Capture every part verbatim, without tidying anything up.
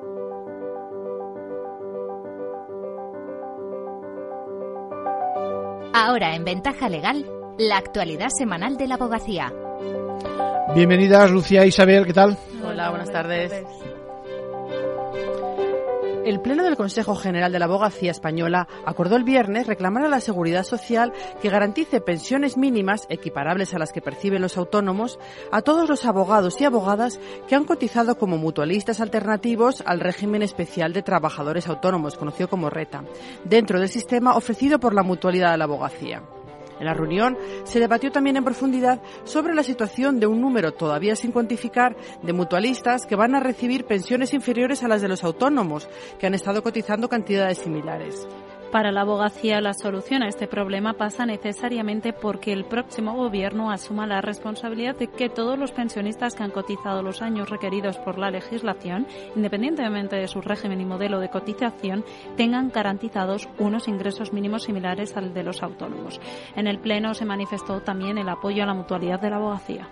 Ahora en Ventaja Legal, la actualidad semanal de la abogacía. Bienvenidas, Lucía e Isabel, ¿qué tal? Hola, buenas tardes. El Pleno del Consejo General de la Abogacía Española acordó el viernes reclamar a la Seguridad Social que garantice pensiones mínimas equiparables a las que perciben los autónomos a todos los abogados y abogadas que han cotizado como mutualistas alternativos al régimen especial de trabajadores autónomos, conocido como RETA, dentro del sistema ofrecido por la Mutualidad de la Abogacía. En la reunión se debatió también en profundidad sobre la situación de un número todavía sin cuantificar de mutualistas que van a recibir pensiones inferiores a las de los autónomos, que han estado cotizando cantidades similares. Para la abogacía, la solución a este problema pasa necesariamente porque el próximo gobierno asuma la responsabilidad de que todos los pensionistas que han cotizado los años requeridos por la legislación, independientemente de su régimen y modelo de cotización, tengan garantizados unos ingresos mínimos similares al de los autónomos. En el Pleno se manifestó también el apoyo a la mutualidad de la abogacía.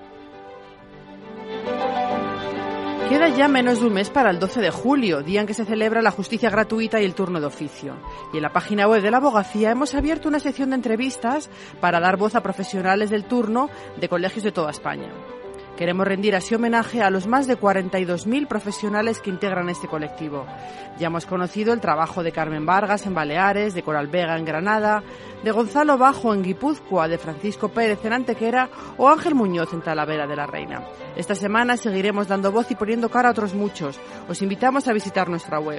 Queda ya menos de un mes para el doce de julio, día en que se celebra la justicia gratuita y el turno de oficio. Y en la página web de la abogacía hemos abierto una sección de entrevistas para dar voz a profesionales del turno de colegios de toda España. Queremos rendir así homenaje a los más de cuarenta y dos mil profesionales que integran este colectivo. Ya hemos conocido el trabajo de Carmen Vargas en Baleares, de Coral Vega en Granada, de Gonzalo Bajo en Guipúzcoa, de Francisco Pérez en Antequera o Ángel Muñoz en Talavera de la Reina. Esta semana seguiremos dando voz y poniendo cara a otros muchos. Os invitamos a visitar nuestra web.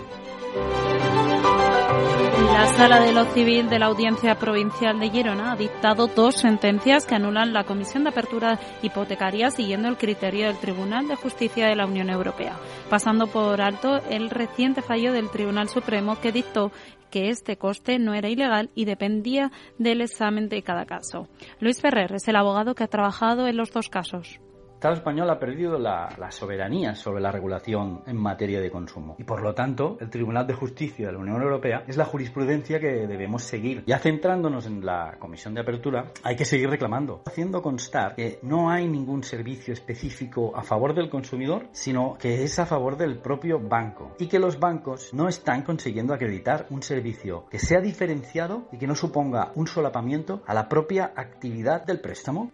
La Sala de lo Civil de la Audiencia Provincial de Girona ha dictado dos sentencias que anulan la Comisión de Apertura Hipotecaria siguiendo el criterio del Tribunal de Justicia de la Unión Europea, pasando por alto el reciente fallo del Tribunal Supremo que dictó que este coste no era ilegal y dependía del examen de cada caso. Luis Ferrer es el abogado que ha trabajado en los dos casos. El Estado español ha perdido la, la soberanía sobre la regulación en materia de consumo y, por lo tanto, el Tribunal de Justicia de la Unión Europea es la jurisprudencia que debemos seguir. Ya centrándonos en la Comisión de Apertura, hay que seguir reclamando, haciendo constar que no hay ningún servicio específico a favor del consumidor, sino que es a favor del propio banco y que los bancos no están consiguiendo acreditar un servicio que sea diferenciado y que no suponga un solapamiento a la propia actividad del préstamo.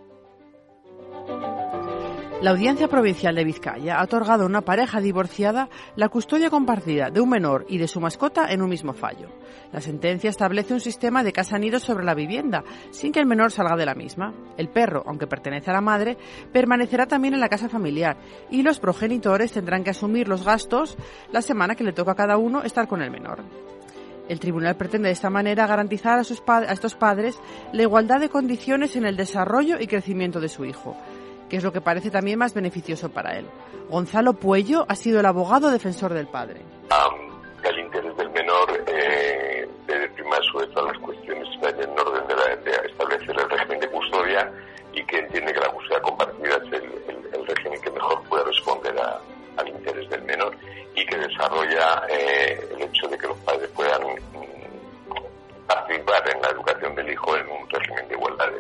La Audiencia Provincial de Vizcaya ha otorgado a una pareja divorciada la custodia compartida de un menor y de su mascota en un mismo fallo. La sentencia establece un sistema de casa-nido sobre la vivienda, sin que el menor salga de la misma. El perro, aunque pertenece a la madre, permanecerá también en la casa familiar y los progenitores tendrán que asumir los gastos la semana que le toca a cada uno estar con el menor. El tribunal pretende de esta manera garantizar a, sus pa- a estos padres la igualdad de condiciones en el desarrollo y crecimiento de su hijo, que es lo que parece también más beneficioso para él. Gonzalo Puello ha sido el abogado defensor del padre. Um, el interés del menor eh, debe primar sobre todas las cuestiones en el orden de, la, de establecer el régimen de custodia y que entiende que la custodia compartida es el, el, el régimen que mejor puede responder a, al interés del menor y que desarrolla eh, el hecho de que los padres puedan mm, participar en la educación del hijo en un régimen de igualdades.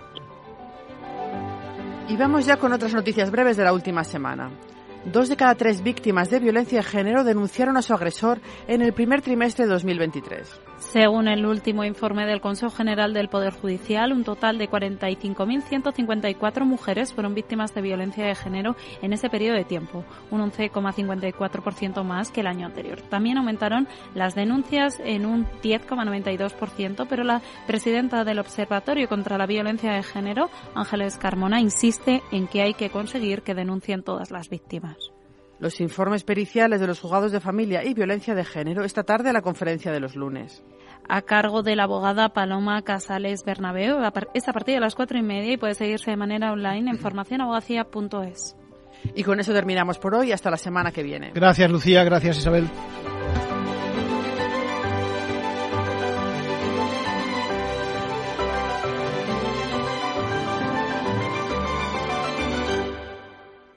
Y vamos ya con otras noticias breves de la última semana. Dos de cada tres víctimas de violencia de género denunciaron a su agresor en el primer trimestre de dos mil veintitrés. Según el último informe del Consejo General del Poder Judicial, un total de cuarenta y cinco mil ciento cincuenta y cuatro mujeres fueron víctimas de violencia de género en ese periodo de tiempo, un once coma cincuenta y cuatro por ciento más que el año anterior. También aumentaron las denuncias en un diez coma noventa y dos por ciento, pero la presidenta del Observatorio contra la Violencia de Género, Ángeles Carmona, insiste en que hay que conseguir que denuncien todas las víctimas. Los informes periciales de los juzgados de familia y violencia de género esta tarde a la conferencia de los lunes. A cargo de la abogada Paloma Casales Bernabeu, es a partir de las cuatro y media y puede seguirse de manera online en formación abogacía punto es. Y con eso terminamos por hoy. Hasta la semana que viene. Gracias, Lucía. Gracias, Isabel.